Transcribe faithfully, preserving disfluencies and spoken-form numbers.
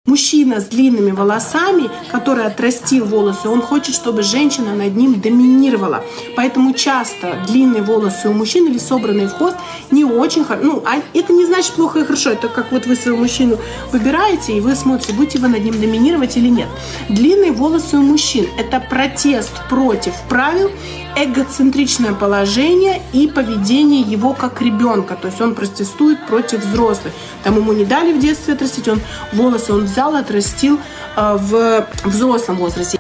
Мужчина с длинными волосами, который отрастил волосы, он хочет, чтобы женщина над ним доминировала. Поэтому часто длинные волосы у мужчин или собранные в хвост не очень хорошо. Ну, это не значит плохо и хорошо. Это как вот вы своего мужчину выбираете, и вы смотрите, будете вы над ним доминировать или нет. Длинные волосы у мужчин – это протест против правил, эгоцентричное положение и поведение его как ребенка. То есть он протестует против взрослых. Там ему не дали в детстве отрастить, он волосы он взял, отрастил э, в взрослом возрасте.